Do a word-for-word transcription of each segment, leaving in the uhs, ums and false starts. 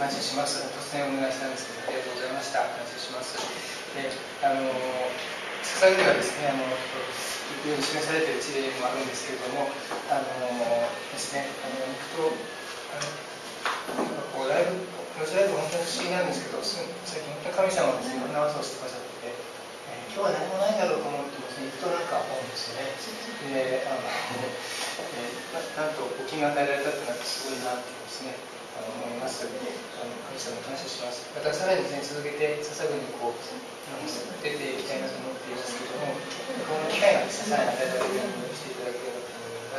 感謝します。突然お願いしたんですけど、ありがとうございました。感謝します。で、あの捧げではですね、あのよく示されている事例もあるんですけれども、あのですね、あの行くとあのこうライブ、このライブ本当に不思議なんですけど、最近本当に神様はですね、いろんな技をしてくださってて、えー、今日は何もないだろうと思ってですね、行くとなんか思うんですよね。で、あの、えー、な, なんとお気が与えられたというのはすごいなってですね。あの思います。あの神様に感謝します。またさらにですね、続けて捧ぐにこう出ていきたいなと思っていますけれども、この機会がですね、さらに与えられるようにしていただければと思います。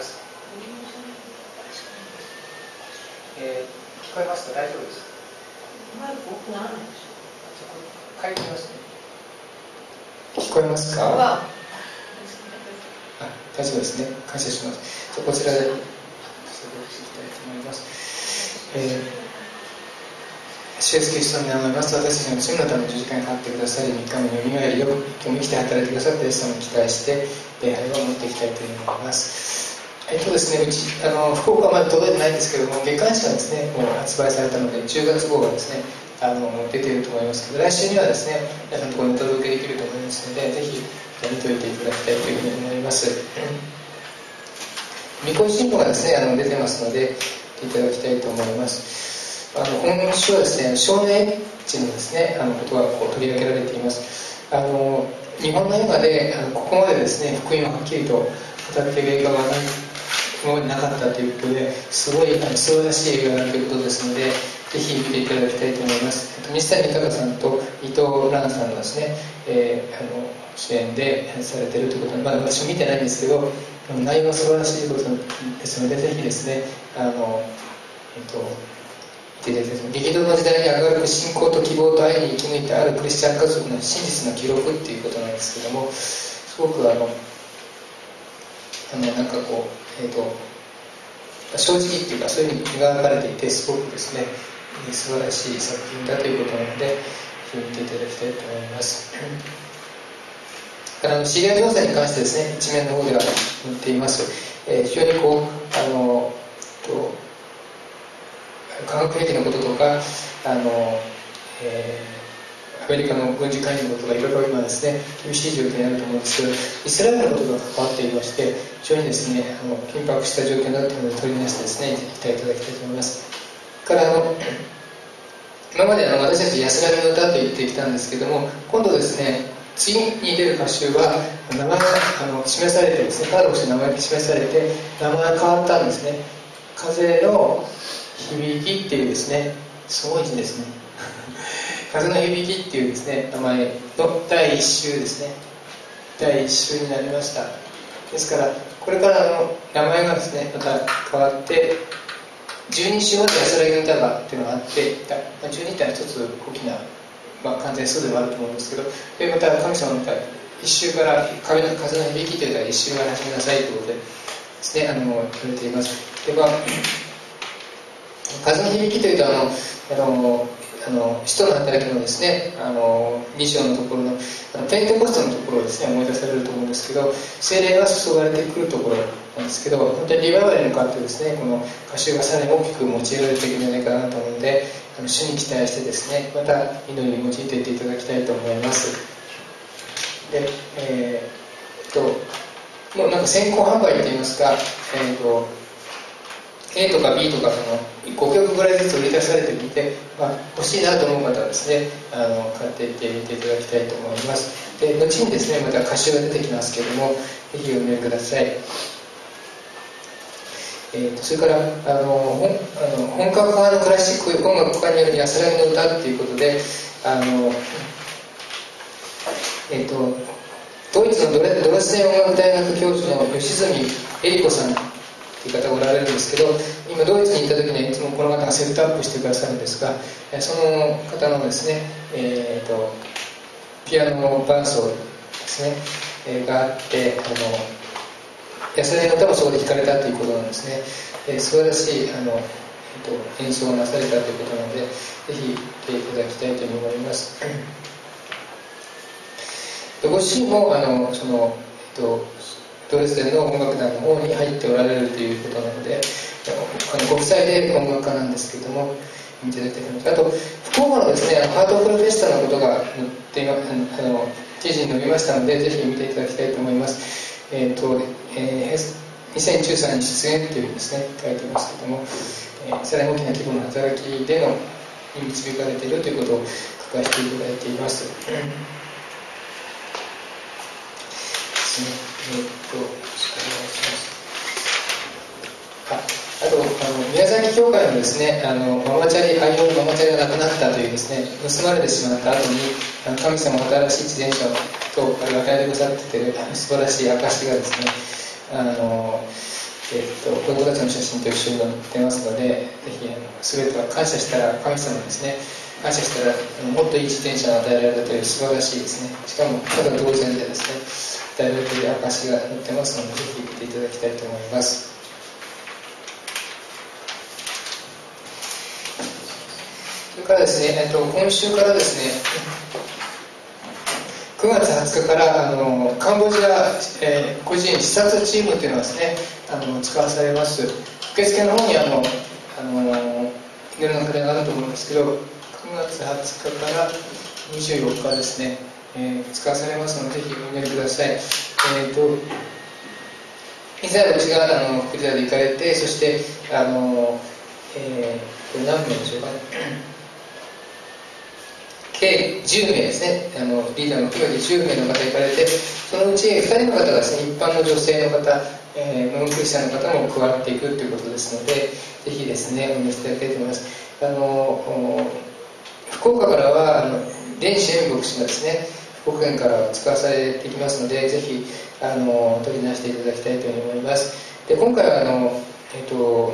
えー、聞こえますか？大丈夫ですか？書いてみますね。聞こえますか？あ、大丈夫ですね。感謝します。じゃこちらで過ごしていきたいと思います。えー主イエスキリストの名前をます私たちの罪のための十字架にかかってくださり、みっかめのよみがえりよく今日も生きて働いてくださったイエス様に期待して礼拝を持っていきたいと思います。えっとですね、うちあの福岡まで届いてないんですけども、月刊誌がですねもう発売されたのでじゅうがつ号がですねあの出ていると思いますけど、来週にはですね皆さんのところにお届けできると思いますので、ぜひ見ておいていただきたいというふうに思います。みこし新聞がですねあの出てますので見ていただきたいと思います。あの今週はですね、少年エッチのですね、あのことがこう取り上げられています。あの日本の映画であのここまでですね、福音をはっきりと語っている映画がない今までなかったということで、すごいあの素晴らしい映画だということですので、ぜひ見ていただきたいと思います。水谷豊さんと伊藤蘭さんがですね、えー、あの主演でされているということで、まだ私も見てないんですけど、内容は素晴らしいことですので、ぜひですね、あの、えっと激動の時代に明るく信仰と希望と愛に生き抜いたあるクリスチャン家族の真実な記録っていうことなんですけども、すごくあのあのなんかこう、えー、と正直っていうかそういうふうに描かれていて、すごくですね素晴らしい作品だということなので見ていただきたいと思います。あのシリア情勢に関してですね、一面の方では載っています。えー、非常にこうあのと化学兵器のこととか、あの、えー、アメリカの軍事介入のことがいろいろ今ですね、厳しい状況にあると思うんですけど、イスラエルのことが関わっていまして、非常にですね、あの緊迫した状況になっているので取り出してですね、いきたいいただきたいと思います。からあの今まであの私たち安らぎの歌と言ってきたんですけども、今度ですね、次に出る歌集は名前があの示されてですね、カードとして名前が示されて、名前が変わったんですね。風の響きっていうですね、すごい字ですね。風の響きっていうですね、名前のだいいっ週ですね。だいいっ週になりました。ですから、これからの名前がですね、また変わって、じゅうに週まで安らぎの歌がっていうのがあって、じゅうにってのは一つ大きな、まあ、完全数ではあると思うんですけど、でまた神様の歌、いっ週から風の響きという歌はいっ週から始めなさいということでですね、あの言われています。では風の響きというとあのあのあの使徒の働きのですねあのに章のところのあのペンテコステのところをですね思い出されると思うんですけど、聖霊が注がれてくるところなんですけど、本当にリバイバルに向かってですねこの歌集がさらに大きく用いられているんじゃないかなと思うので、あの主に期待してですねまた祈りに用いていっていただきたいと思います。で、えー、っともうなんか先行販売といいますか、えー、っとA とか B とかそのごきょくぐらいずつ売り出されてみて、まあ、欲しいなと思う方はですねあの買っていってみていただきたいと思います。で後にですねまた歌集が出てきますけれども、ぜひお読みください。えー、とそれからあの本あの本格派のクラシック音楽家による安らぎの歌っていうことで、あの、えー、とドイツのドレドレスデン音楽大学教授の吉住恵里子さんという方がおられるんですけど、今ドイツに行った時にはいつもこの方がセットアップしてくださるんですが、その方のですね、えー、とピアノ伴奏ですね、えー、があって、あの安らぎの歌もそこで弾かれたということなんですね。えー、素晴らしいあの、えー、と演奏をなされたということなので、ぜひ聴いていただきたいと思います。ご自身もあのその、えー、とドレスデンの音楽団の方に入っておられるということなので、あの国際で音楽家なんですけれども、 見ていただきたいと思います。あと福岡のですねハートフルフェスタのことが載っていまあの記事に載りましたので、ぜひ見ていただきたいと思います。えーとえー、にせんじゅうさんに出現というですね書いていますけれども、えー、さらに大きな規模の働きでのに導かれているということを書かせていただいています。うんですね、えー、とよろしくお願いします。あ, あとあの宮崎教会のですねあのママチャリ愛用のママチャリがなくなったというですね盗まれてしまった後にあの神様が新しい自転車と与えてくださっている素晴らしい証がですねあの、えっと、子供たちの写真と一緒に載ってますので、ぜひあの全ては感謝したら神様ですね感謝したらもっといい自転車を与えられたという素晴らしいですね、しかもただ同然でですね与えられている証が載ってますので、ぜひ見ていただきたいと思います。それからですね、えっと、今週からですねくがつはつかからあのカンボジア、えー、個人視察チームというのがですねあの使わされます。受付の方にあのあのメールの紙があると思うんですけど、くがつはつかからにじゅうよっかですね、えー、使わされますので、ぜひお祈りください。えーと以前私があのクリアで行かれて、そしてあの、えー、これ何名でしょうかね計じゅうめいですね、あのリーダーも含めてじゅうめいの方行かれて、そのうちふたりの方がですね、一般の女性の方、えー、ノンクリスチャンの方も加わっていくということですので、ぜひですね、お願いしていただきたいと思います。あの福岡からはあの伝子園牧師がですね、福岡県から使わされていきますので、ぜひあの取り出していただきたいと思います。で今回はあの、えっと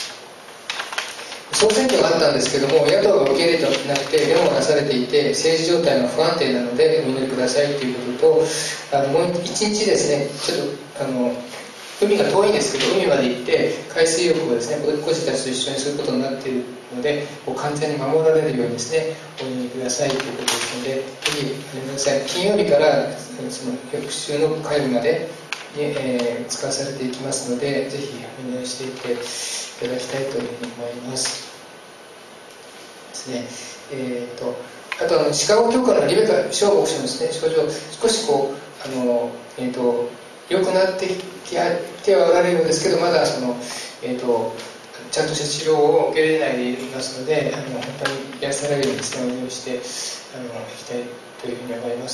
総選挙があったんですけども、野党が受け入れてなくてデモがなされていて、政治状態が不安定なのでお祈りくださいということと、あのもう一日ですね、ちょっとあの海が遠いんですけど、海まで行って海水浴をですね、孤児たちと一緒にすることになっているので、完全に守られるようにですね、お祈りくださいということですので、ぜひごめんなさい。金曜日からその翌週の火曜日までに、えー、使わされていきますので、ぜひお願いしていっていただきたいというふうに思いますですね。えー、とあとあのシカゴ教会のリベカ小牧師のですね症状、少しこうあの、えー、と良くなってきてはおられるんですけど、まだその、えー、とちゃんとした治療を受け入れないでいますので、あの本当に癒されるようにですねお祈りしてあのいきたいというふうに思います。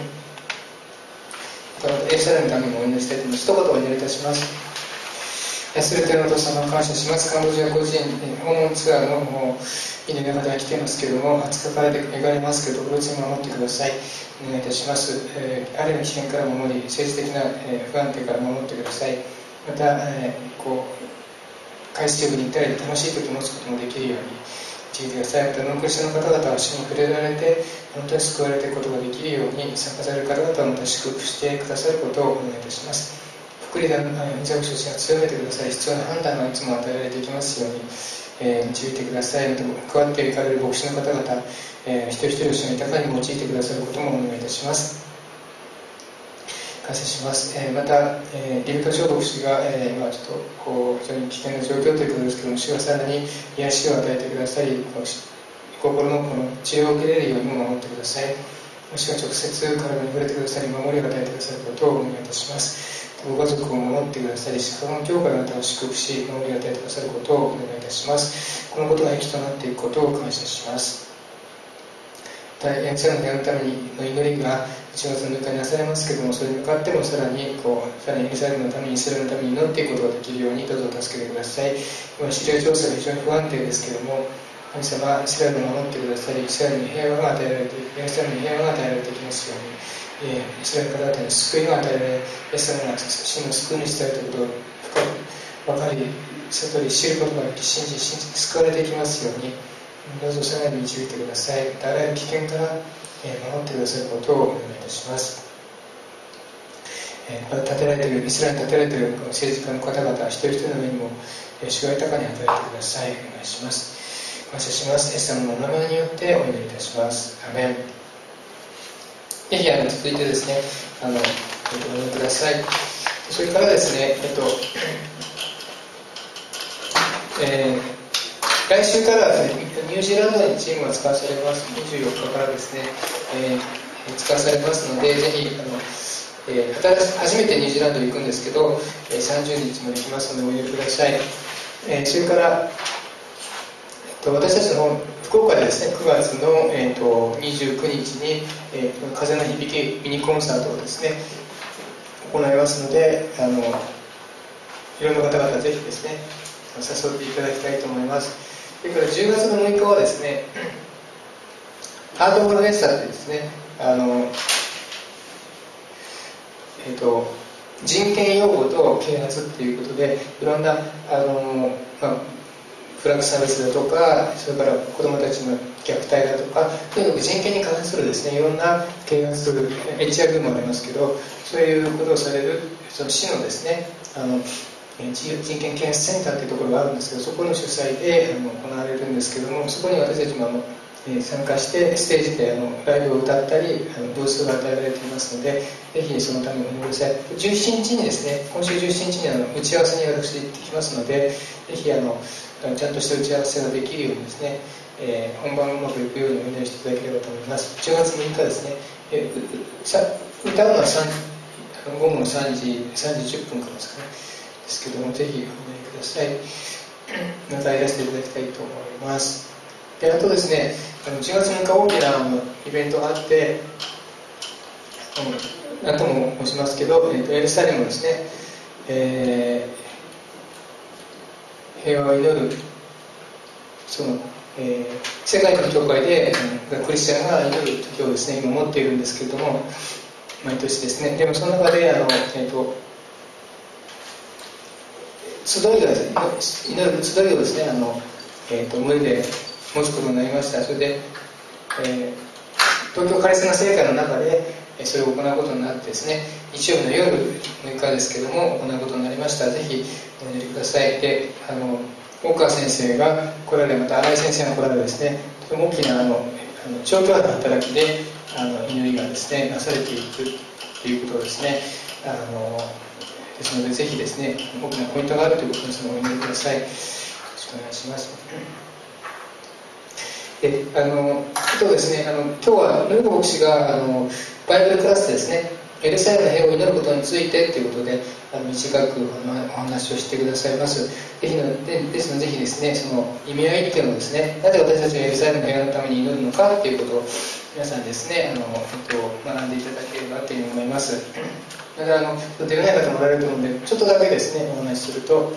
またエルサレムのためにもお祈りしたいと思います。一言お祈りいたします。すべてのお父様を感謝します。カンボジア個人訪問ツアーの祈りの方が来ていますけれども、はつかからで行かれますけど、ご一緒に守ってください。お願いいたします。えー、ある意味危険から守り、政治的な、えー、不安定から守ってください。また、えー、こう海水浴に行ったり楽しい時を持つこともできるように導いてください。またノンクリスチャンの方々は主に触れられて本当に救われていくことができるように、参加される方々はまた祝福してくださることをお願いいたします。福利団の水牧師たちが強めてください。必要な判断がいつも与えられていきますように、えー、導いてください。また関わっていかれる牧師の方々、えー、一人一人を主に豊かに用いてくださることもお願いいたします。感謝します。えー、また、えー、リベカ小牧師が、えー、今ちょっとこう非常に危険な状況ということですけども、主がさらに癒しを与えてくださり、心のこの治療を受けれるようにも守ってください。主が直接体に触れてくださり、守りを与えてくださることをお願いいたします。ご家族を守ってくださり、シカゴの教会の方を祝福し、守りを与えてくださることをお願いいたします。このことが益となっていくことを感謝します。また、エルサレムのための祈りがいちがつのむいかになされますけれども、それに向かってもさらにこうさらにエルサレムのために、イスラエルのために祈っていくことができるようにどうぞ助けてください。今シリア情勢が非常に不安定ですけれども、神様、イスラエルを守ってくださり、イスラエルに平和が与えられて、イスラエルに平和が与えられていきますように、えー、イスラエル方々に救いが与えられ、イスラエルが真の救い主であるということを深く分かり、悟り、知ることができ、信じ、信じて救われていきますように、どうぞさらに導いてください。あらゆる危険から、えー、守ってくださることをお願いいたします。えー、また立てられている、イスラエルに立てられている政治家の方々、一人一人の上にも、えー、主が豊かに与えてください。お願いします。感謝します。イエス様のお名前によってお祈りいたします。アメン。ぜひあの続いてですね、あのご覧ください。それからですね、えっと、え来週からは、ね、ニュージーランドにチームが使わされます。にじゅうよっかからですね、えー、使わされますので、ぜひあの、えー、初めてニュージーランドに行くんですけど、えー、さんじゅうにちまで来ますのでお祈りください。えー、それから、えっと、私たちの福岡でですね、くがつの、えー、とにじゅうくにちに、えー、風の響きミニコンサートをですね行いますので、あのいろんな方々ぜひですね誘っていただきたいと思います。それからじゅうがつのむいかはですね、ハート・オブ・レッサーってですね、あの、えー、と人権擁護と啓発っていうことで、いろんなあの、まあ、フラッグサービスだとか、それから子どもたちの虐待だとか、とにかく人権に関するですね、いろんな啓発、エイチアール もありますけど、そういうことをされるその市のですね、あの人権啓発センターというところがあるんですけど、そこの主催であの行われるんですけども、そこに私たちもあの参加してステージであのライブを歌ったり、あのブースが与えられていますので、ぜひそのためにお願いください。じゅうしちにちにですね、今週じゅうしちにちにあの打ち合わせに私行ってきますので、ぜひあのちゃんとした打ち合わせができるようにですね、えー、本番うまくいくようにお願いしていただければと思います。じゅうがつむいかですね、えー、さ歌うのはごごのさんじ、さんじじゅっぷんからですかね。ですけども、ぜひお願いください。またいらしていただきたいと思います。で、あとですね、じゅうがつむいか大きなイベントがあって、何とも申しますけど、エルサレムですね、えー、平和を祈る、その、えー、世界の教会でクリスチャンが祈る時をですね、今持っているんですけれども、毎年ですね、でもその中で、あの、えーと集いが祈る集いをですね、あの、えーと、無理で持つことになりました。それで、えー、東京カリスマ聖会の中でそれを行うことになってですね、日曜日の夜むいかですけども行うことになりました。ぜひお祈りください。で、あの大川先生が来られ、また新井先生が来られですね、とても大きなあのあの長距離の働きであの祈りがですねなされていくということをですね、あのですので、ぜひですね、大きなポイントがあるということですので、お祈りください。よろしくお願いします。で、あの、あとですね、あの今日はルーク牧師があのバイブルクラスでですね、エルサレムの平和を祈ることについてということで、あの短くあのお話をしてくださいます。ぜひのでですので、ぜひですね、その意味合いっていうのをですね、なぜ私たちがエルサレムの平和のために祈るのかということを皆さんですね、あの、えっと、学んでいただければというふうに思います。だからあの出ない方もおられると思うので、ちょっとだけですねお話しすると、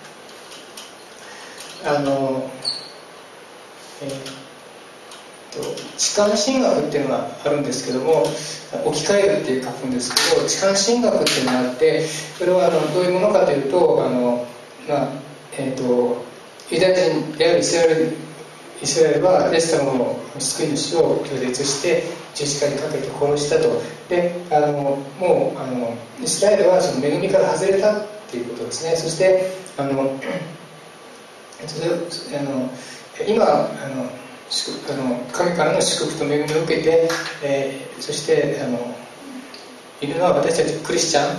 あの、えー、と痴漢神学っていうのがあるんですけども、置き換えるって書くんですけど、痴漢神学っていうのがあって、それはあのどういうものかというと、あの、まあえー、とユダヤ人であるイスラエルイスラエルはイエス様の救い主を拒絶して十字架にかけて殺したと。で、あのもうあのイスラエルはその恵みから外れたっていうことですね。そしてあのそれあの今あのあの神からの祝福と恵みを受けて、えー、そしてあのいるのは私たちクリスチャン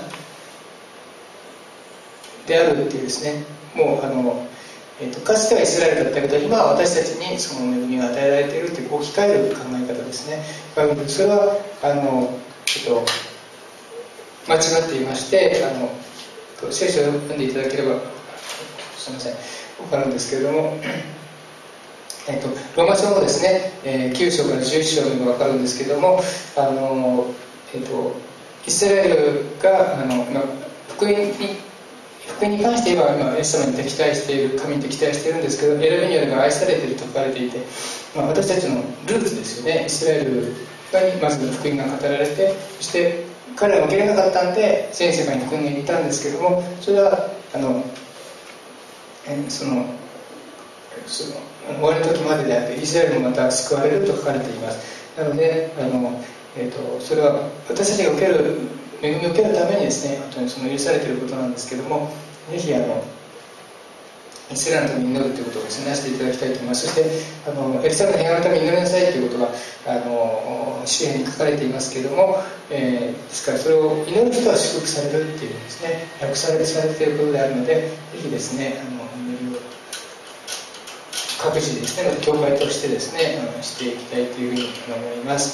であるっていうですね、もうあのえー、とかつてはイスラエルだったけど、今は私たちにその恵みが与えられているという置き換える考え方ですね。それはあのちょっと間違っていまして、あの聖書を読んでいただければすみません分かるんですけれども、えー、とローマ書のですね、えー、きゅうしょうからじゅういっしょうでも分かるんですけれども、あの、えー、とイスラエルがあの、まあ、福音に福音に関して言えば今イエス様に敵対している、神に敵対しているんですけど、選びによれば愛されていると書かれていて、まあ、私たちのルーツですよね。イスラエルにまず福音が語られて、そして彼らは受け入れなかったんで全世界に福音が行ったんですけども、それはあのえそのその終わりの時までであって、イスラエルもまた救われると書かれています。なのであの、えー、とそれは私たちが受ける恵みを受けるためにですね、本当にその許されていることなんですけども、ぜひあのイスラエルのために祈るということをですね、なしていただきたいと思います。そしてあのエルサレムの平和のために祈りなさいということがあの詩篇に書かれていますけれども、えー、ですからそれを祈る人は祝福されるっていうですね、訳されていることであるので、ぜひですね、あの祈りを各自ですね、教会としてですね、していきたいというふうに思います。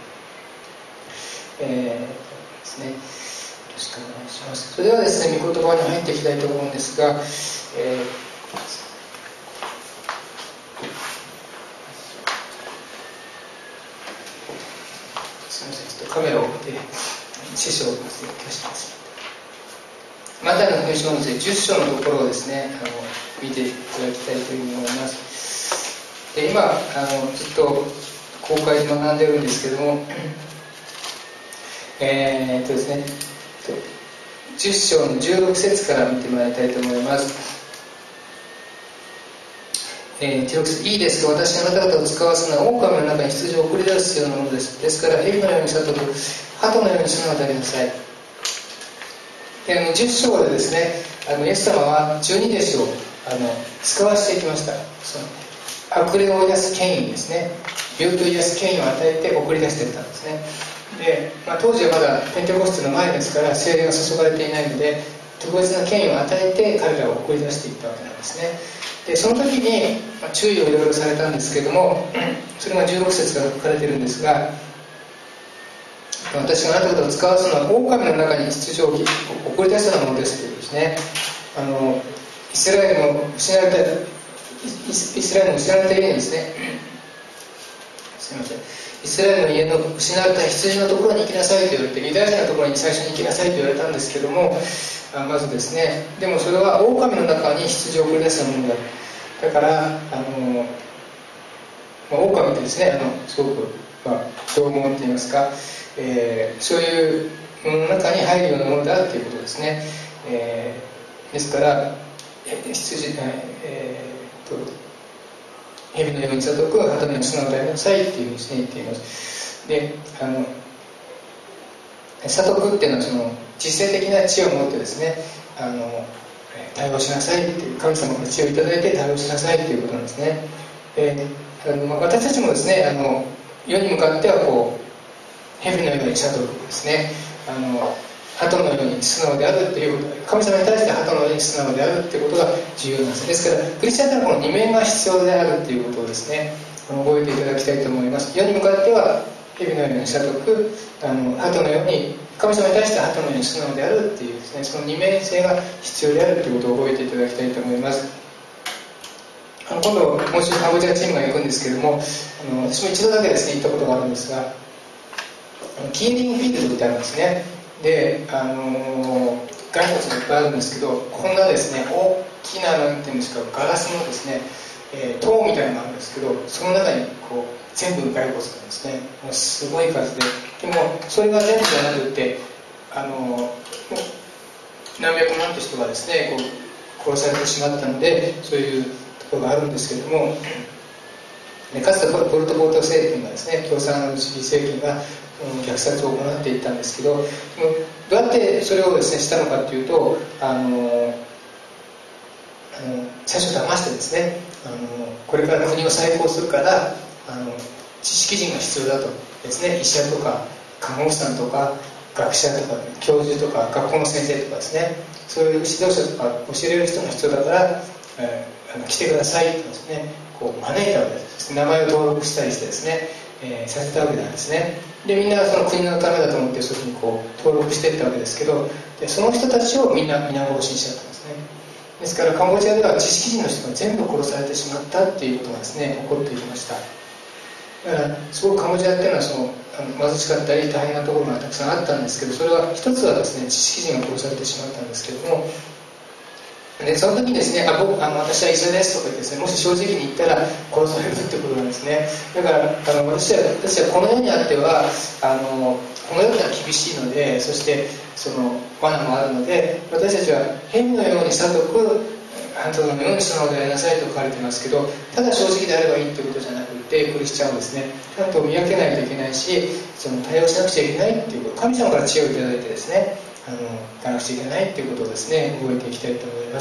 えー、ですね、よろしくお願いします。それではですね、御言葉に入っていきたいと思うんですが、えー、すみません、ちょっとカメラを置いて聖書をですね、消します。マタイの福音書のじゅっ章のところをですね、あの見ていただきたいというふうに思います。で、今あのずっと公開で学んでいるんですけども、えーっとですね、じゅっ章のじゅうろく節から見てまいりたいと思います。えー、じゅうろく節、いいですか、私があなた方を使わすのは狼の中に羊を送り出すようなものです。ですから蛇のように悟る、鳩のように素直でありなさい。で、あのじゅっ章でですね、あのイエス様は十二弟子をあの使わしていきました。その悪霊を追い出す権威ですね、病気を癒す権威を与えて送り出していったんですね。で、まあ、当時はまだペンテコステの前ですから聖霊が注がれていないので、特別な権威を与えて彼らを送り出していったわけなんですね。で、その時に、まあ、注意をいろいろされたんですけれども、それがじゅうろく節から書かれているんですが、私があなた方を使わすのは狼の中に羊を送り出すようなものですというですね、あのイスラエルも失われたイスラエルの失われた家にですね、すみません、イスラエルの家の失われた羊のところに行きなさいと言われて、ユダヤ人のところに最初に行きなさいと言われたんですけども、あまずですね、でもそれは狼の中に羊を送り出すようなものだ。だからあの、まあ、狼ってですね、あのすごく、まあ、凶暴って言いますか、えー、そういうものの中に入るようなものだということですね。えー、ですから羊、えー、と蛇のように悟く、鳩のように素直でありなさいっていうふうにですね、言っています。で、あの悟くっていうのはその実践的な知恵を持ってですね、あの対応しなさいっていう、神様から知恵をいただいて対応しなさいということなんですね。で、あのまあ、私たちもですね、あの世に向かってはこう蛇のように悟るですね、あの鳩のように素直であるということ、神様に対して鳩のように素直であるということが重要なんです。ですからクリスチャンというのはこの二面が必要であるということをですね、覚えていただきたいと思います。世に向かっては蛇のように悟く、あの鳩のように、神様に対して鳩のように素直であるっていうですね、その二面性が必要であるということを覚えていただきたいと思います。あの今度もう一度カンボジアチームが行くんですけれども、あの私も一度だけですね行ったことがあるんですが、キーリングフィールドってあるんですね。で、あのー、骸骨がいっぱいあるんですけど、こんなですね大きななんていうんですか、ガラスのですね、えー、塔みたいなのがあるんですけど、その中にこう全部骸骨なんですね。もうすごい数で、でもそれが全部じゃなくて、あのー、何百万と人がですねこう殺されてしまったので、そういうところがあるんですけれども、かつてポルトポート政権がですね、共産主義政権が虐殺を行っていったんですけど、どうやってそれをですねしたのかというと、あのあの最初騙してですね、あのこれから国を再興するからあの知識人が必要だとですね、医者とか看護師さんとか学者とか教授とか学校の先生とかですね、そういう指導者とか教えれる人が必要だから、えー、あの来てくださいとですね、こう招いたわけです。名前を登録したりしてですね、えー、させたわけなんですね。で、みんなその国のためだと思ってそういうふうにこう登録していったわけですけど、でその人たちをみんな皆殺しにしちゃったんですね。ですからカンボジアでは知識人の人が全部殺されてしまったっていうことがですね起こっていきました。だからすごくカンボジアっていうのはそのあの貧しかったり大変なところがたくさんあったんですけど、それは一つはですね知識人が殺されてしまったんですけれども、でその時にですね、あ僕あの私は医者ですとか言ってですね、もし正直に言ったら殺されるってことなんですね。だからあの私は私はこの世にあってはあのこの世には厳しいので、そしてその罠もあるので、私たちは蛇のように悟く、鳩のように素直でありなさいと書かれていますけど、ただ正直であればいいということじゃなくて、クリスチャンはですねちゃんと見分けないといけないし、その対応しなくちゃいけないっていうこと、神様から知恵をいただいてですね、あのいかなくちゃいけないということをですね覚えていきたいと思います。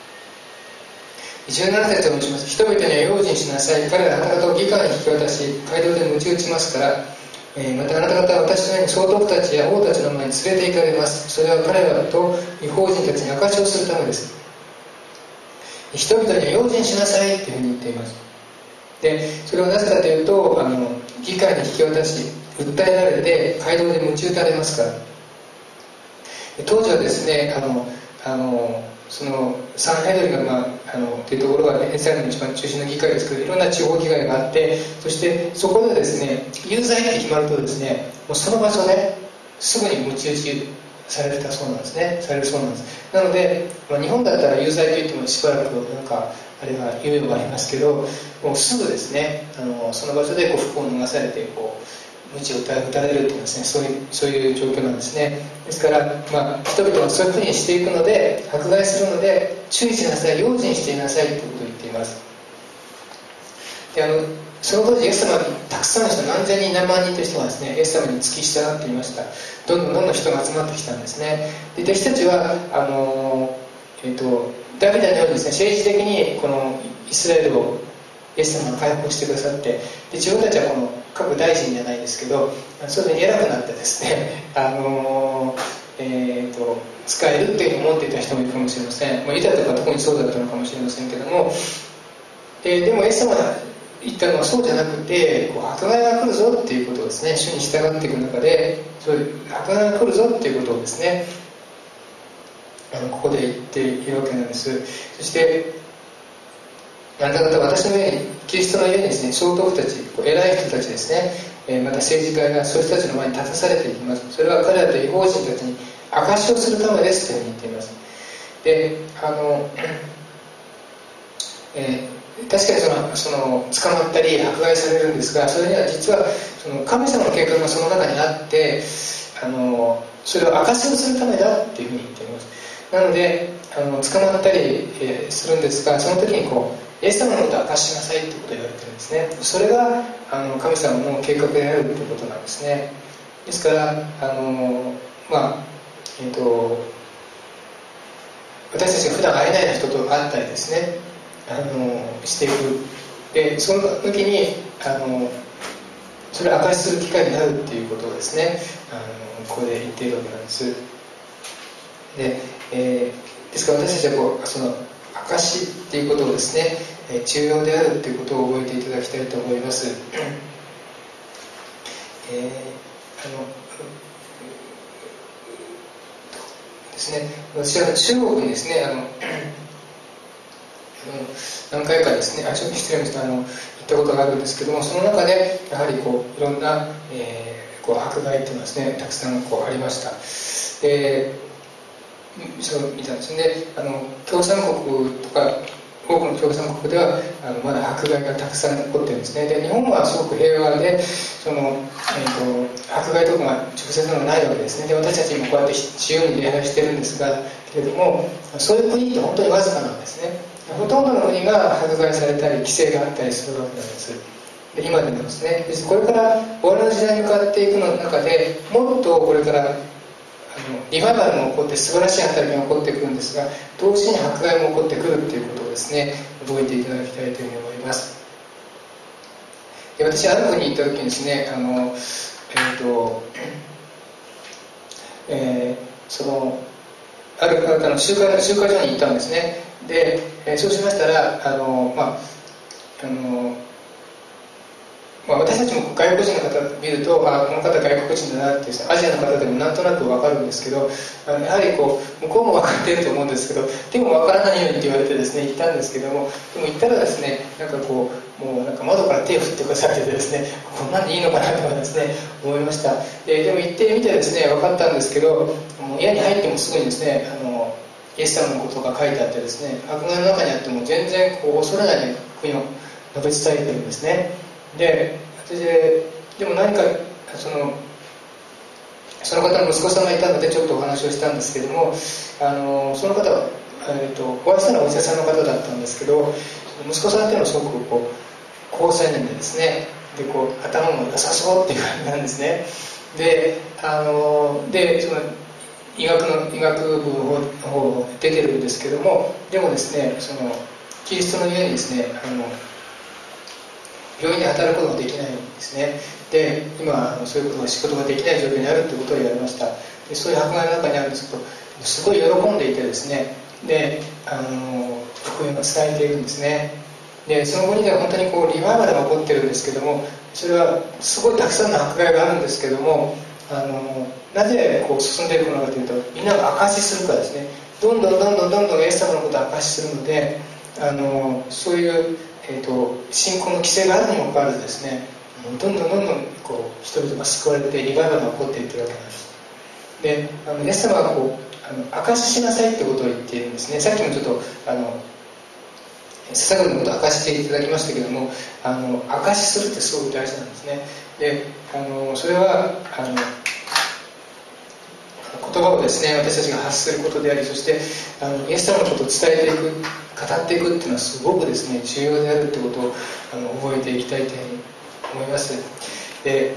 じゅうなな節を申します。人々には用心しなさい。彼らはあなた方を議会に引き渡し、街道で鞭打ちますから、えー、またあなた方は私のように総督たちや王たちの前に連れて行かれます。それは彼らと違法人たちに証しをするためです。 人々には用心しなさいっていうふうに言っています。でそれはなぜかというと、あの議会に引き渡し訴えられて街道で鞭打たれますから。当時はですね、あのあのそのサンヘドリンが、まあ、あのというところがエルサレムの一番中心の議会ですけど、いろんな地方議会があって、そしてそこでですね有罪って決まるとですね、もうその場所ですぐに鞭打ちされたそうなんですね、されるそうなんです。なので、まあ、日本だったら有罪といってもしばらくなんかあれが猶予がありますけど、もうすぐですね、あのその場所でこう不幸を逃されてこう鞭を打たれるというですね、そういうそういう状況なんですね。ですから、まあ、人々はそういうふうにしていくので、迫害するので注意しなさい、用心していなさいということを言っています。であのその当時イエス様にたくさんの人、何千人何万人という人がですねイエス様に付き従っていました。どんどんどんどん人が集まってきたんですね。で弟子たちはあの、えー、とダビデのようにですね政治的にこのイスラエルをイエス様が解放してくださって、で自分たちはこの各大臣じゃないですけど、そういうふうに偉くなってですね、あのえー、と使えるっていうふうに思っていた人もいるかもしれません。まあ、ユダとか特にそうだったのかもしれませんけども、えー、でもイエス様が言ったのはそうじゃなくて、こう迫害が来るぞっていうことをですね、主に従っていく中で、そういう迫害が来るぞっていうことをですね、あのここで言っているわけなんです。そしてあなた方、私の上に、キリストの上にですね、総督たち、偉い人たちですね、えー、また政治家がそういう人たちの前に立たされていきます。それは彼らと違法人たちに証しをするためですというふうに言っています。で、あの、えー、確かにその、その捕まったり迫害されるんですが、それには実はその神様の計画がその中にあって、あのそれを証しをするためだっていうふうに言っています。なので、あの捕まったり、えー、するんですが、その時にこうイエス様のことを証ししなさいということを言われてるんですね。それがあの神様の計画であるということなんですね。ですから、あのまあえっ、ー、と私たちが普段会えない人と会ったりですね、あのしていく。でその時にあのそれを証しする機会になるっていうことをですね、あのここで言っているわけなんです。で、えー、ですから私たちはこうその証っていうことをですね、えー、重要であるっていうことを覚えていただきたいと思います。えー、あのですね、私は中国にですね、あの何回かですね、あ、ちょっと失礼しました、あの行ったことがあるんですけども、その中でやはりこういろんな、えー、こう迫害っていうのはですね、たくさんこうありました。で、そう見たんですね。あの共産国とか多くの共産国ではあのまだ迫害がたくさん起こってるんですね。で、日本はすごく平和で、その、えー、と迫害とかが直接のないわけですね。で、私たちもこうやって自由に礼拝してるんですが、けれども、そういう国って本当にわずかなんですね。ほとんどの国が迫害されたり規制があったりするわけなんです。で、今でもですね、ですこれから終わりの時代に向かっていくの中でもっとこれからあのリバイバルも起こって素晴らしい働きが起こってくるんですが、同時に迫害も起こってくるということをですね、覚えていただきたいというふうに思います。で、私ある国に行った時にですね、あのえっ、ー、と、えー、そのあるあの集会集会所に行ったんですね。で、えー、そうしましたら、あの、まああのまあ、私たちも外国人の方を見ると、あ、この方外国人だなって、アジアの方でもなんとなく分かるんですけど、あのやはりこう向こうも分かっていると思うんですけど、でも分からないようにって言われてですね、行ったんですけども、でも行ったらですね、なんかこうもうなんか窓から手を振ってくださってですね、こんなんでいいのかなとかですね思いました。で、でも行ってみてですね分かったんですけど、もう部屋に入ってもすぐにですね、あのイエス様のことが書いてあってですね、迫害の中にあっても全然こう恐れない福音を述べ伝えてるんですね。で、で, でも何かそのその方の息子さんがいたのでちょっとお話をしたんですけども、あのその方は、えー、とお会いしたのはお医者さんの方だったんですけど、息子さんっていうのはすごくこう高青年でですね、でこう頭も良さそうっていう感じなんですね。で、あのでその医学の医学部の方出てるんですけども、でもですね、そのキリストの家にですね、あの病院で働くことができないんですね。で、今そういうことが仕事ができない状況にあるということを言われました。で、そういう迫害の中にあるんですけど、すごい喜んでいてですね、で、あの福音を伝えているんですね。でその後には本当にこうリバイバルが起こってるんですけども、それはすごいたくさんの迫害があるんですけども、あのなぜこう進んでいくのかというと、みんなが証しするからですね。どんどんどんどんどんどんイエス様のことを証しするので、あのそういう、えー、と信仰の規制があるにもかかわらずですね、どんどんどんどんこう人々が救われてリバイバルが起こっていってるわけなんです。であのイエス様がこうあの証ししなさいってことを言っているんですね。さっきもちょっとあの捧ぐのことを明かしていただきましたけども、あの証しするってすごく大事なんですね。であのそれはあの言葉をですね、私たちが発することであり、そしてあのイエス様のことを伝えていく、語っていくっていうのはすごくですね重要であるってことをあの覚えていきたいというふうに思います。で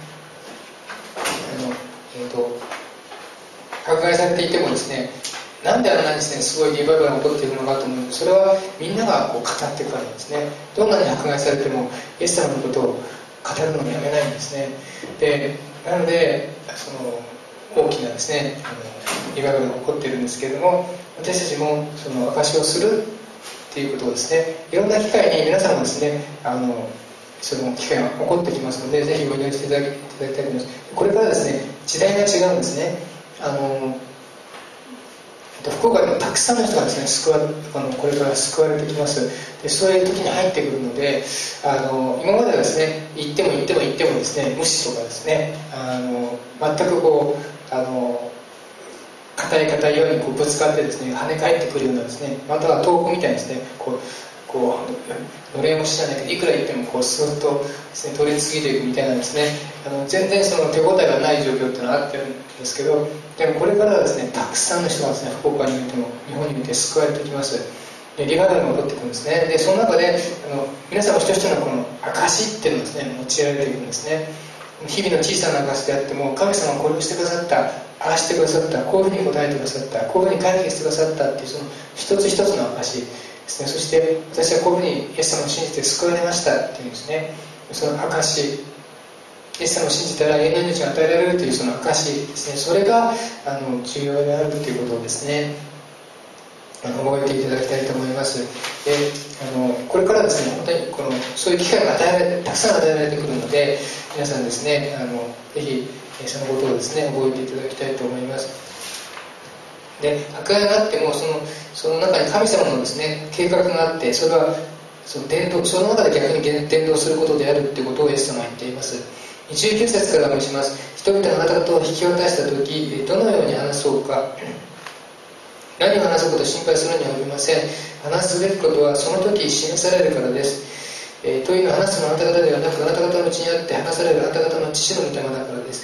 あの、えーと、迫害されていてもですね、なんであんなにですねすごいリバイバルが起こっているのかと思うと、それはみんながこう語っていくからですね。どんなに迫害されてもイエス様のことを語るのをやめないんですね。でなのでその大きなですねあのリバイバルが起こっているんですけれども、私たちもその証しをするっていうことをですね、いろんな機会に皆さんもですねあのその機会が起こってきますので、ぜひお祈りしていただき、いただきたいと思います。これからですね時代が違うんですね。あの福岡でもたくさんの人がですね救わあのこれから救われてきます。でそういう時に入ってくるので、あの今まではですね行っても行っても行ってもですね無視とかですね、あの全くこうあの硬い硬いようにこうぶつかってですね跳ね返ってくるようなですね、または遠くみたいにですねこうこうのれんを知らないけどいくら言ってもこうスーッとですね通り過ぎていくみたいなですね、あの全然その手応えがない状況っていうのはあってるんですけど、でもこれからはですねたくさんの人がですね福岡においても日本において救われてきます。でリバイバルが起こってくるんですね。でその中であの皆さんも一人一人のこの証っていうのがですね用いられていくんですね。日々の小さな証であっても、神様はこれをしてくださった、ああしてくださった、こういうふうに答えてくださった、こういうふうに解決してくださったっていうその一つ一つの証ですね。そして私はこういうふうにイエス様を信じて救われましたっていうんですね、その証、イエス様を信じたら永遠の命が与えられるというその証ですね、それがあの重要であるということをですねあの覚えていただきたいと思います。であのこれからですね本当にこのそういう機会が与えられたくさん与えられてくるので、皆さんですねあのぜひそのことをですね覚えていただきたいと思います。で迫害があってもそのその中に神様のですね計画があって、それはその伝道その中で逆に伝道することであるということをイエス様は言っています。じゅうきゅう節から申します。人々があなた方を引き渡した時どのように話そうか、何を話すことを心配するには及びません。話すべきことはその時示されるからです。えー、というのは話すのはあなた方ではなく、あなた方のうちにあって話されるあなた方の父の御霊だからです。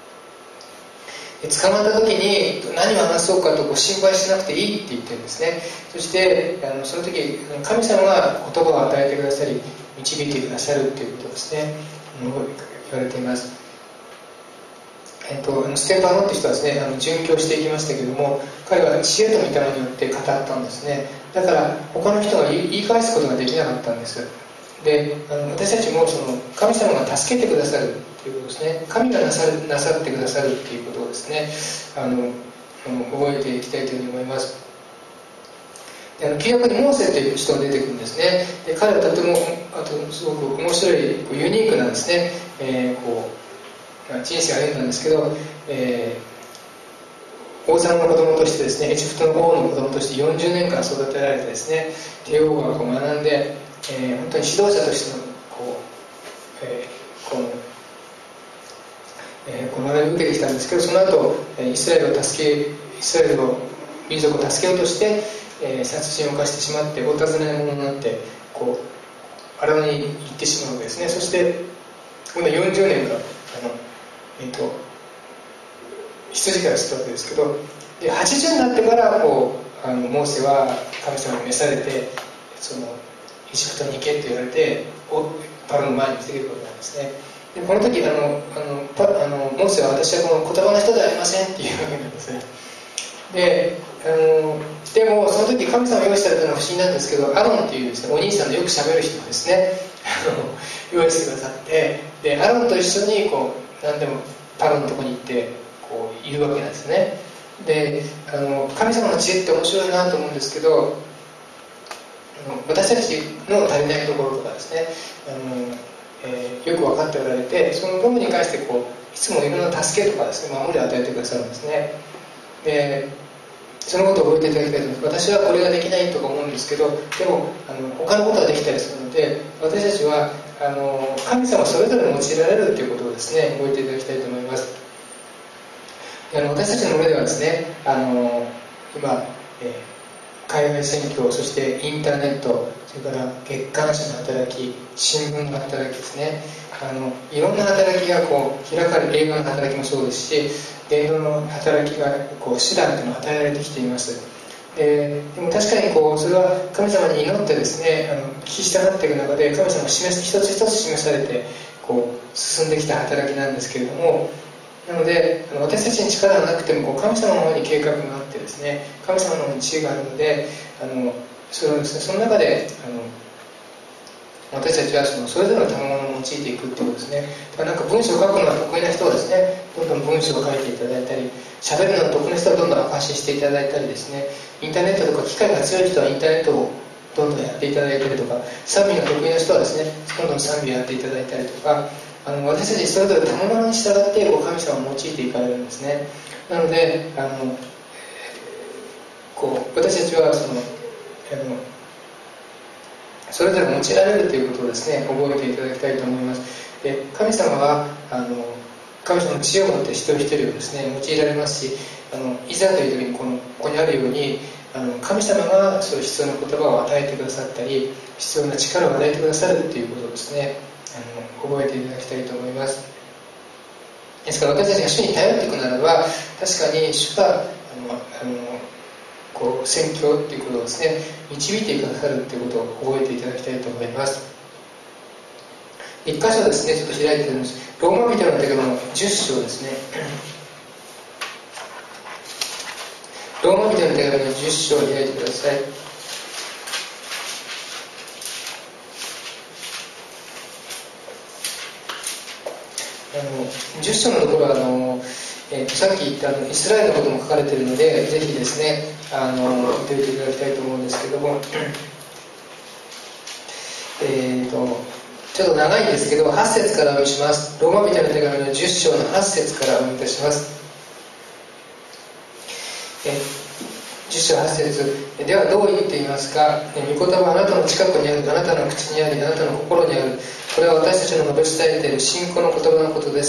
捕まった時に何を話そうかとこう心配しなくていいって言ってるんですね。そしてあのその時神様が言葉を与えてくださり導いてくださるということですね、言われています。えっと、ステファノって人はですねあの殉教していきましたけども、彼は知恵と御霊によって語ったんですね。だから他の人が言い返すことができなかったんです。であの私たちもその神様が助けてくださるということですね、神がなさるなさってくださるということをですねあの覚えていきたいというふうに思います。であの旧約にモーセという人が出てくるんですね。で彼はとてもあとすごく面白いユニークなですね、えー、こう人生を歩んだんですけど、えー、王様の子供としてですね、エジプトの王の子供としてよんじゅうねんかん育てられてですね、帝王学を学んで、えー、本当に指導者としてのこう、えー、この、えー、この学びを受けてきたんですけど、その後イスラエルを助けイスラエルの民族を助けようとして、えー、殺人を犯してしまってお尋ね者になってこう荒野に行ってしまうわけですね。そして今度よんじゅうねんかんあのえー、と羊からしたわけですけど、ではちじゅうになってからこうあのモーセは神様に召されてそのエジプトに行けと言われてパロの前に来てくるわけなんですね。でこの時あのあのパあのモーセは私はこの言葉の人ではありませんっていうわけなんですね。であのでもその時神様が用意されたのは不思議なんですけど、アロンっていうですねお兄さんのよくしゃべる人がですね用意してくださって、でアロンと一緒にこう何でもパロのとこに行ってこう言うわけなんですね。であの神様の知恵って面白いなと思うんですけど、 あの私たちの足りないところとかですね、あの、えー、よく分かっておられて、その部分に関してこういつもいろんな助けとかですね、守りを与えてくださるんですね。でそのことを覚えていただきたいと思います。私はこれができないとか思うんですけど、でもあの他のことができたりするので、私たちはあの神様それぞれ用いられるということをですね、覚えていただきたいと思います。あの私たちの村ではですね、あの今、えー海外選挙、そしてインターネット、それから月刊誌の働き、新聞の働きですね、あのいろんな働きがこう開かれ、映画の働きもそうですし、伝道の働きがこう手段というのが与えられてきています。で, でも確かにこうそれは神様に祈ってですね、あの聞き従っていく中で神様が示し一つ一つ示されてこう進んできた働きなんですけれども、なので私たちに力がなくてもこう神様の方に計画があってですね、神様の方に知恵があるので、あのそれをですね、その中であの私たちはそのそれぞれの賜物を用いていくっていうことですね。だからなんか文章を書くのが得意な人はですね、どんどん文章を書いていただいたり、喋るのが得意な人はどんどん証ししていただいたりですね、インターネットとか機械が強い人はインターネットをどんどんやっていただいたりとか、賛美が得意な人はですね、どんどん賛美をやっていただいたりとか、あの私たちそれぞれ賜物に従ってこう神様を用いていかれるんですね。なのであのこう私たちはそのあのそれぞれ用いられるということをですね、覚えていただきたいと思います。で神様はあの神様の知恵を持って一人一人をですね用いられますし、あのいざという時にこのここにあるようにあの神様がそういう必要な言葉を与えてくださったり、必要な力を与えてくださるということをですね、あの覚えていただきたいと思います。ですから私たちが主に頼っていくならば、確かに主があのあのこう宣教ということをですね導いてくださるということを覚えていただきたいと思います。一箇所ですね、ちょっと開いていただきます。ローマ人の手紙のじゅっ章ですね。ローマ人の手紙のじゅっ章を開いてください。あのじゅっ章のところはあの、えー、さっき言ったあのイスラエルのことも書かれているので、ぜひですねあの見ておいていただきたいと思うんですけども、えーとちょっと長いんですけどはち節からお読みします。ローマ人の手紙のじゅっ章のはち節からお読みいたします。えじゅっ章はち節ではどう言っていますか。御言葉はあなたの近くにある、あなたの口にあり、あなたの心にある。これは私たちの述べ伝えている信仰の言葉のことです。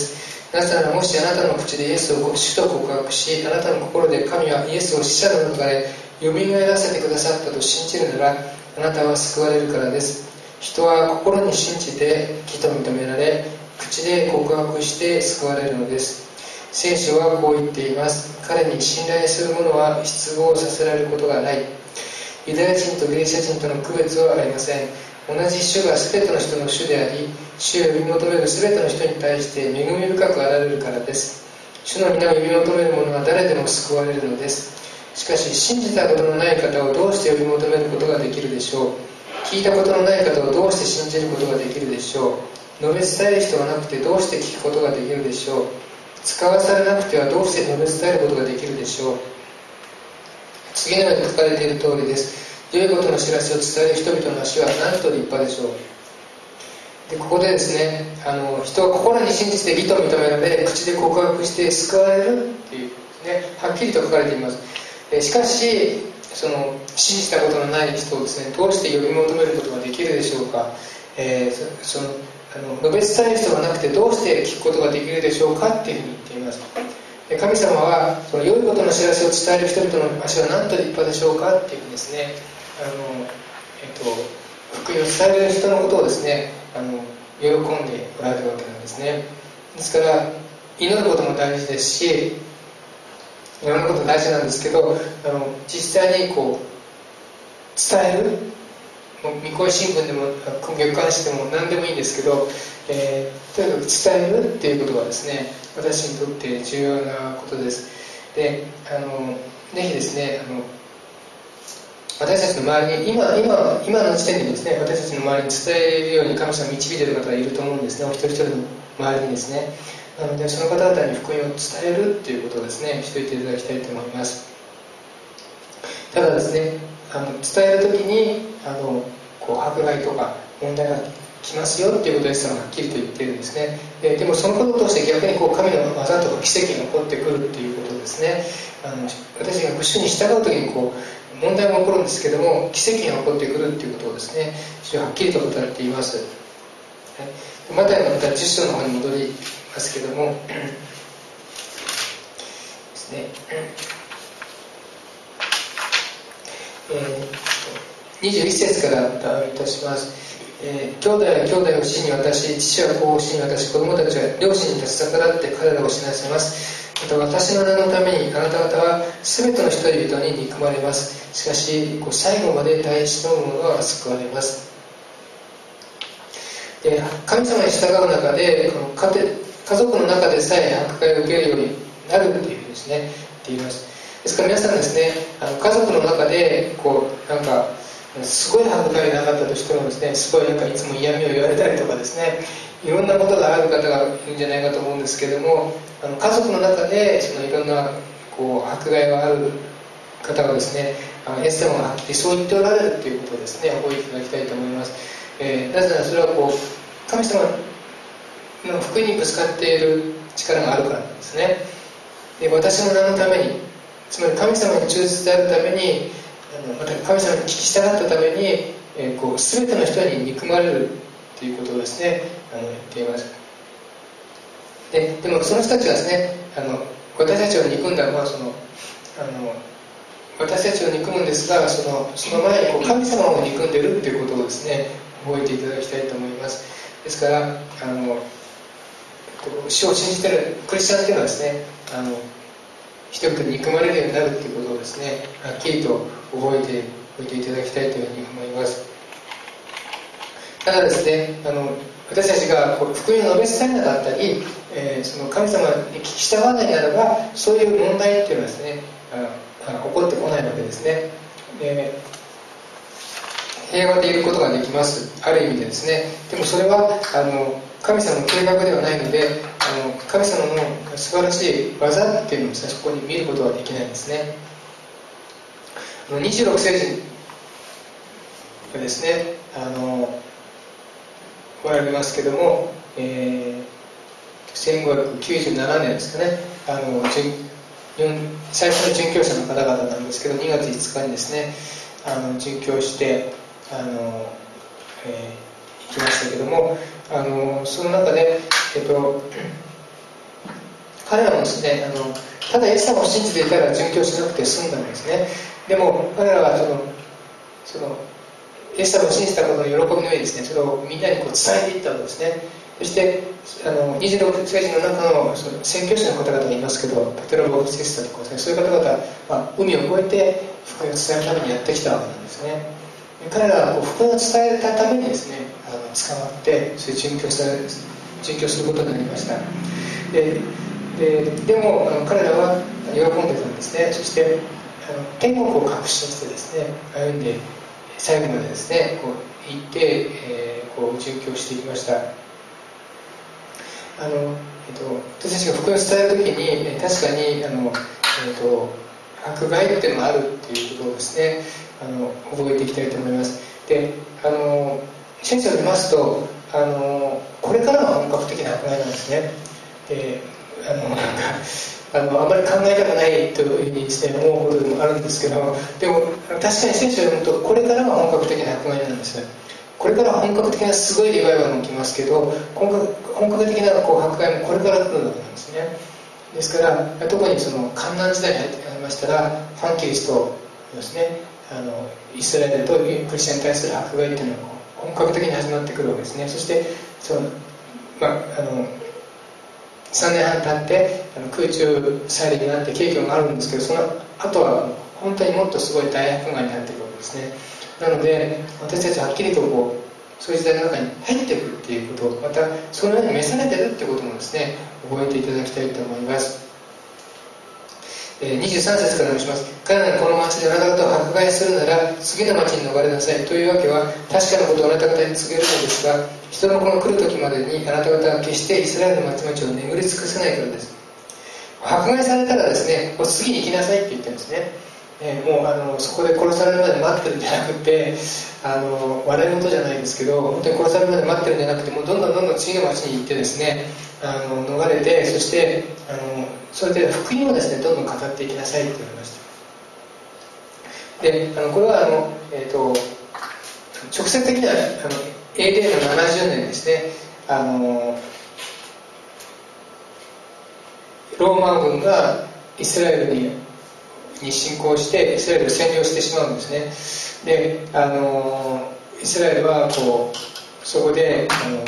なぜならもしあなたの口でイエスを主と告白し、あなたの心で神はイエスを死者の中でよみがえらせてくださったと信じるなら、あなたは救われるからです。人は心に信じて義と認められ、口で告白して救われるのです。聖書はこう言っています。彼に信頼する者は失望させられることがない。ユダヤ人とギリシャ人との区別はありません。同じ主がすべての人の主であり、主を呼び求めるすべての人に対して恵み深くあられるからです。主の皆を呼び求める者は誰でも救われるのです。しかし信じたことのない方をどうして呼び求めることができるでしょう。聞いたことのない方をどうして信じることができるでしょう。述べ伝える人がなくてどうして聞くことができるでしょう。使わされなくてはどうして述べ伝えることができるでしょう。次のように書かれている通りです。良いことの知らせを伝える人々の足は何と立派でしょう。でここでですね、あの人は心に信じて義と認められ、口で告白して救われるっていう、ね、はっきりと書かれています。えしかしその信じたことのない人をですね、どうして呼び求めることができるでしょうか。えー、そのあの述べ伝える人がなくてどうして聞くことができるでしょうかっていうふうに言っています。で神様はその良いことの知らせを伝える人々の足は何と立派でしょうかっていうふうにですね、あの、えっと、福音を伝える人のことをですね、あの喜んでおられるわけなんですね。ですから祈ることも大事ですし、いろんなこと大事なんですけど、あの実際にこう伝える、御声新聞でも月刊誌でも何でもいいんですけど、えー、とにかく伝えるっていうことがですね、私にとって重要なことです。で、あのぜひですね、あの私たちの周りに今今今の時点でですね、私たちの周りに伝えるように神様が導いている方がいると思うんですね。お一人一人の周りにですね。なのでその方々に福音を伝えるということをですね、しておいていただきたいと思います。ただですね、あの伝えるときにあのこう迫害とか問題が来ますよっていうことをイエス様ははっきりと言っているんですね。で, でもそのことを通して逆にこう神の技とか奇跡が起こってくるっていうことですね。あの私が主に従う時にこう問題も起こるんですけども、奇跡が起こってくるっていうことをですね、非常にはっきりと語られています。はい、マタイのまたじゅっ章の方に戻りますけどもですね、えー、にじゅういっ節からお読みいたします。えー、兄弟は兄弟を死に渡し、父は子を死に渡し、子供たちは両親に立ち逆らって彼らを死なせます。また私の名のためにあなた方は全ての人々に憎まれます。しかし最後まで耐え忍ぶ者は救われます。で、神様に従う中でこの 家, 家族の中でさえ迫害を受けるようになるというふうにですね言っています。ですから皆さんですね、あの家族の中でこうなんかすごい迫害がなかったとしてもですね、すごいなんかいつも嫌味を言われたりとかですね、いろんなことがある方がいるんじゃないかと思うんですけれども、あの家族の中でそのいろんなこう迫害がある方はですね、あのイエス様がはっきりそう言っておられるということをですね、覚えていただきたいと思います。えー、なぜならそれはこう神様の福音にぶつかっている力があるからなんですね。で、私の名のために、つまり神様に忠実であるために、また神様に聞き従ったために、えー、こう全ての人に憎まれるということをですね、あの言っています。で, でもその人たちはですね、あの私たちを憎んだ、まあ、そのあの私たちを憎むんですが、そのその前にこう神様を憎んでいるということをですね、覚えていただきたいと思います。ですから、あの主を信じているクリスチャンというのはですね、あの人々に憎まれるようになるということをですね、はっきりと覚えておいていただきたいというふうに思います。ただですね、あの私たちがこう福音を述べ伝えなかったり、えー、その神様に聞き従わないならば、そういう問題っていうのはですね、ああ起こってこないのでですね、で平和でいることができます。ある意味でですね。でもそれはあの神様の計画ではないので、あの神様の素晴らしい技っていうのをそこに見ることはできないんですね。にじゅうろく聖人がですね、あのおられますけども、えー、せんごひゃくきゅうじゅうななねんですかね、あの最初の殉教者の方々なんですけど、にがついつかにですね、あの殉教してあの、えー、行きましたけども、あのその中で、えっと、彼らもですね、あのただイエス様を信じていたら殉教しなくて済んだんですね。でも彼らはそのそのイエス様を信じたことの喜びの上にですね、それをみんなにこう伝えていったわけですね。そしてあのにじゅうろく聖人の中 の, その宣教師の方々がいますけど、ペテロ・ボブセスタとかですね、そういう方々は、まあ、海を越えて福音を伝えるためにやってきたわけなんですね。彼らはこう福音を伝えたためにですね、あの捕まってそれ殉教され殉教することになりました。で で, でもあの彼らは喜んでたんですね。そしてあの天国を確信してですね、歩んで最後までですねこう行って、えー、こう殉教していきました。あの、えっと、私たちが福音を伝えるときに確かにあの、えっと、迫害っていうのがあるっていうことをですね、あの覚えていきたいと思います。で、あの聖書を見ますと、あのこれからの本格的な迫害なんですね。で、あのなんかあのあまり考えたくないというふうにですね思うことでもあるんですけど、でも確かに聖書を読むとこれからは本格的な迫害なんです。これからは本格的なすごいリバイバルも起きますけど、本格、本格的なこう迫害もこれから来るわけなんですね。ですから特にその観難時代に入ってまいりましたら、反キリストですね、あのイスラエルとクリスチャンに対する迫害というのが本格的に始まってくるわけですね。そしてその、まあ、あのさんねんはん経ってあの空中祭礼になって景況があるんですけど、その後は本当にもっとすごい大迫害になってくるわけですね。なので私たちははっきりとこうそういう時代の中に入ってくるっていうこと、またそのように召されてるっていうこともですね覚えていただきたいと思います。にじゅうさん節から申します。彼らのこの町であなた方を迫害するなら次の町に逃れなさいというわけは、確かなことをあなた方に告げるのですが、人の子が来る時までにあなた方は決してイスラエルの町々を巡り尽くせないからです。迫害されたらですね、次に行きなさいって言ってるんですね。 えー、もうあのそこで殺されるまで待ってるんじゃなくて、あの笑い事じゃないですけど、本当に殺されるまで待ってるんじゃなくて、もうどんどんどんどん次の町に行ってですね、あの逃れて、そしてあのそれで福音をですねどんどん語っていきなさいって言われました。で、あのこれはあの、えー、と直接的にはあの エーディー のななじゅうねんですね、あのローマ軍がイスラエルにに侵攻してイスラエルを占領してしまうんですね。で、あのイスラエルはこうそこであの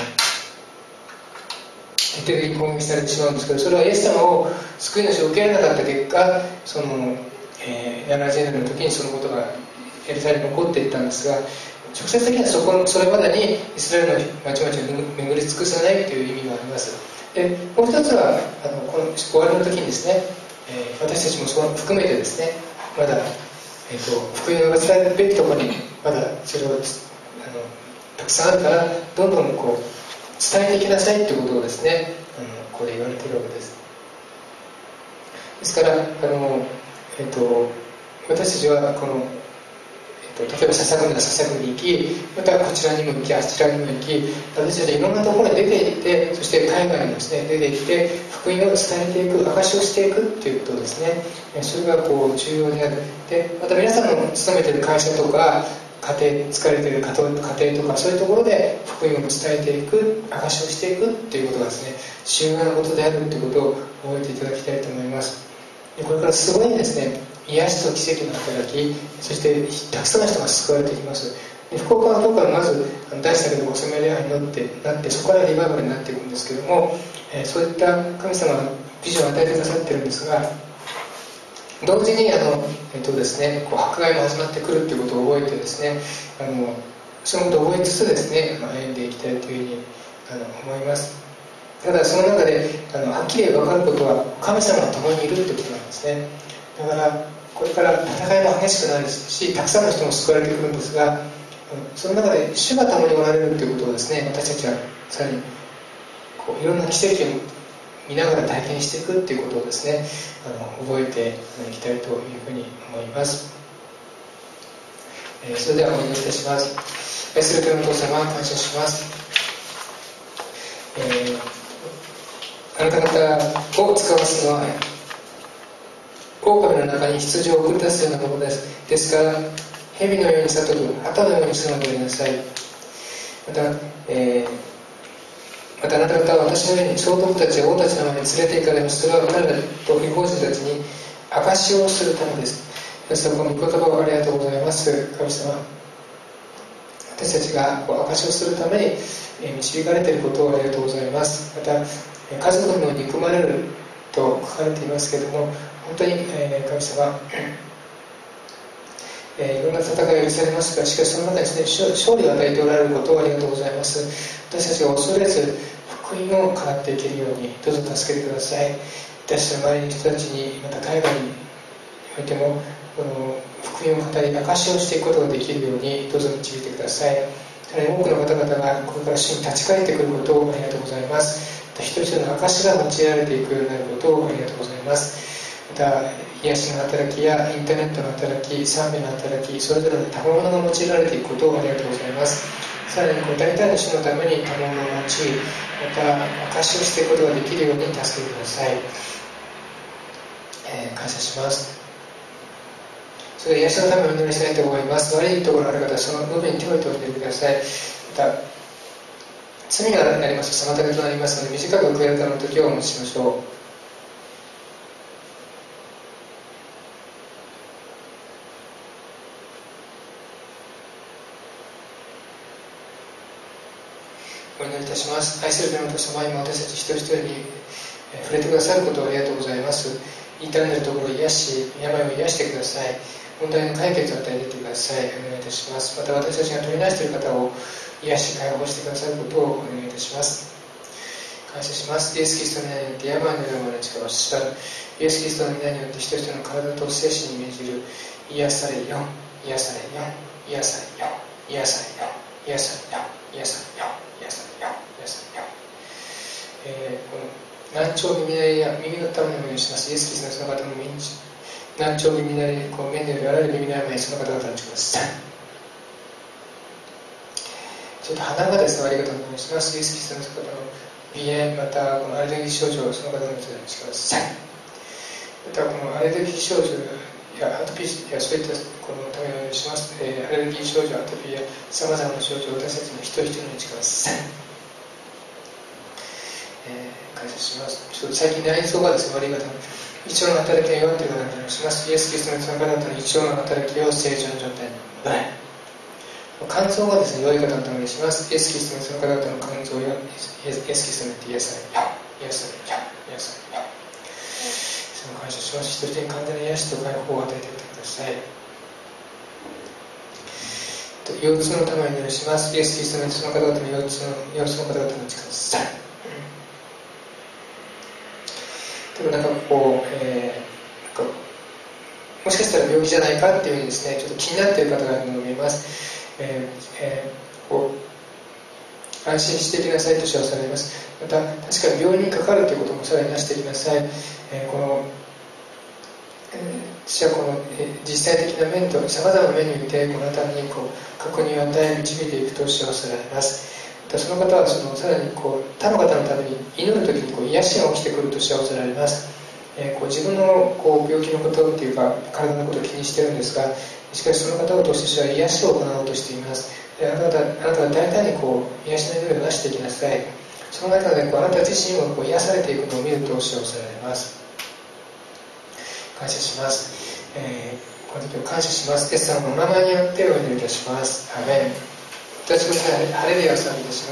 徹底的に攻撃されてしまうんですけど、それはイエス様を救い主を受け入れなかった結果、その、えー、ななじゅうねんの時にそのことがエルサレムに起こっていったんですが、直接的にはそこそれまでにイスラエルの町々を巡り尽くさないという意味があります。で、もう一つはあのこの終わりの時にですね、えー、私たちもその含めてですね、まだ、えー、と福音が伝えるべきところにまだそれをあのたくさんあるから、どんどんこう伝えていきなさいということをですね、あのここで言われているわけです。ですから、あの、えー、と私たちはこの例えば笹国は笹国に行き、またこちらにも行き、あちらにも行き、私たちはいろんなところに出て行って、そして海外にもですね出て行って福音を伝えていく、証しをしていくということですね。それがこう重要である。で、また皆さんの勤めている会社とか家庭、疲れている家庭とか、そういうところで福音を伝えていく、証しをしていくということがですね、重要なことであるということを覚えていただきたいと思います。で、これからすごいですね、癒しと奇跡の働き、そしてたくさんの人が救われていきます。で、福岡のところからまず大したけどごせん名礼拝になってなってそこからリバイバルになっていくんですけども、えー、そういった神様のビジョンを与えてくださっているんですが、同時にあの、えっとですね、こう迫害も始まってくるということを覚えてですね、あのそのことを覚えつつですね、まあ、歩んでいきたいというふうにあの思います。ただその中であのはっきり分かることは、神様が共にいるということなんですね。だからこれから戦いも激しくなるし、たくさんの人も救われてくるんですが、その中で主が共におられるということをですね、私たちはさらにこういろんな奇跡を見ながら体験していくということをですね、あの覚えていきたいというふうに思います。えー、それではお祈りいたします。愛する天のお父様、感謝します。えー、あなた方を使わすのは狼の中に羊を送り出すようなものです。ですから蛇のように悟る、鳩のように素直でありなさい。また、えー、またあなた方は私のように総督たちや王たちの前に連れて行かれます。それは彼らと違法人たちに証しをするためです。ですからこの御言葉をありがとうございます。神様、私たちがこう証しをするために導かれていることをありがとうございます。また家族にも憎まれると書かれていますけれども、本当に、えー、神様、えー、いろんな戦いを許されますが、しかしその中にですね、勝利を与えておられることをありがとうございます。私たちが恐れず福音を語っていけるようにどうぞ助けてください。私たちの周りの人たちに、また海外においてもこの福音を語り証しをしていくことができるようにどうぞ導いてください。さらに多くの方々がこれから主に立ち返ってくることをありがとうございます。また一人一人の証が用いられていくようになることをありがとうございます。また癒しの働きやインターネットの働き、賛美の働き、それぞれの賜物が用いられていくことをありがとうございます。さらにこう大体の主のために賜物を用い、また証しをしていくことができるように助けてください。えー、感謝します。それで癒しのためにお祈りしたいと思います。悪いところがある方はその喉に手を置いておいてください。また罪がありますと妨げとなりますので、短く悔い改めの時をお持ちしましょう。お祈りいたします。愛する天のお父様、今私たち一人一人に触れてくださることをありがとうございます。痛んでいるところを癒し、病を癒してください。問題の解決を与えてください。お願いいたします。また私たちが取りなしている方を癒し解放してくださることをお願いいたします。感謝します。イエス・キリストの皆によって病の病の力をしたる。イエス・キリストの皆によって一人一人の体と精神に命じる。癒されよ、癒されよ、癒されよ、癒されよ、癒されよ、癒されよ、癒されよ、癒されよ。えー、この難聴耳鳴りや耳のためにも許します。イエス・キリストのその方の難聴気味になり、こう目によりあらゆる耳の病にその方々の力です。ちょっと鼻がですね、ありがとうございます。イエス・キリストの方の鼻炎、またこのアレルギー症状、その方の力です。またこのアレルギー症状やアトピーやそういったこのためをします、えー、アレルギー症状、アトピーやさまざまな症状を私たちの一人一人の力です。えー、感謝します。ちょっと最近内臓がですね、悪い方の胃腸の働きが弱っている方にお願いします。イエス・キリストのその方々の胃腸の働きを正常な状態に戻れ。肝臓がですね、弱い方のためにします。イエス・キリストのその方々の肝臓やイエス・キリストによって癒されよ、癒されよ、癒されよ。その感謝します。一人に完全な癒しと解放を与えていってください。腰痛のためにお願いします。イエス・キリストのその方々の腰痛の腰痛の方々の力です。でもなんかこう、えー、なんかもしかしたら病気じゃないかっていうふうにですね、ちょっと気になっている方がいるのを見ます。えーえー、こう安心していきなさいと知らされます。また確かに病院にかかるということもさらになしていきなさい。えー、この、えー、私はこの、えー、実際的な面とさまざまな面においてこの方にこう確認を与え導いていくと知らされます。またその方はそのさらにこう他の方のために祈るときにこう癒しが起きてくると知らされます。えー、こう自分のこう病気のことっていうか体のことを気にしているんですが、しかしその方を通して主は癒しを行おうとしています。であなたあなたは大胆にこう癒しの祈りを出していきなさい。その中でこうあなた自身をこう癒されていくのを見ると知らされます。感謝します。えー、この時を感謝します。イエス様のお名前によってお祈りいたします。アメン。私もハレルヤを賛美いたします。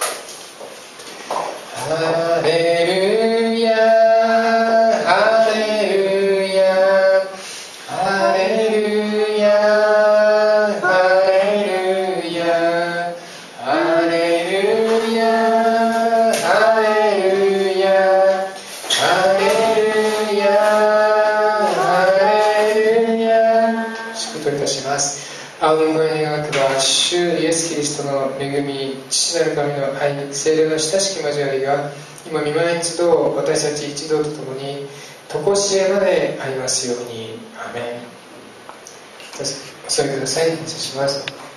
ハレルヤハレルヤハレルヤハレルヤハレルヤハレルヤハレルヤハレルヤ。祝祷いたします。青の声に描くは主イエス・キリストの恵み、父なる神の愛、聖霊の親しき交わりが今御前に集う私たち一同と共に常しえまでありますように。アメン。お添えください。感謝します。